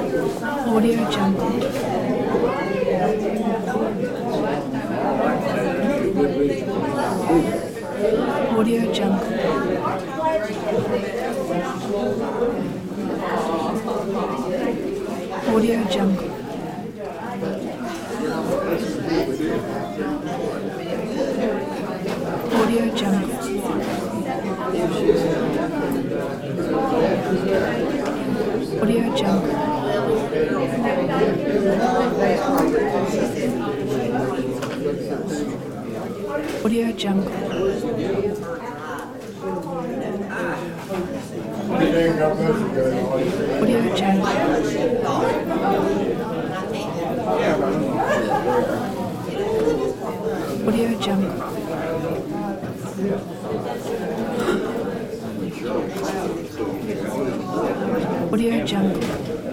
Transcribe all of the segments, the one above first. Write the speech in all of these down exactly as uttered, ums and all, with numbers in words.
Audio Jungle. Audio Jungle. Audio Jungle. Audio Jungle. Audio Jungle. Audio Jungle. Audio Jungle. Audio Jungle. Audio Jungle.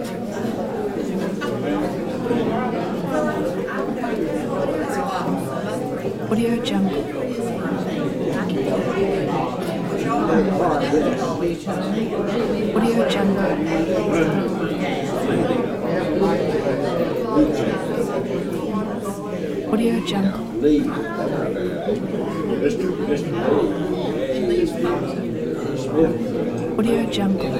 Audio Jungle. Audio Jungle. Audio Jungle. Audio Jungle.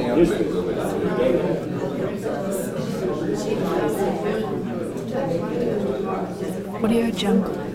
Audio Jungle.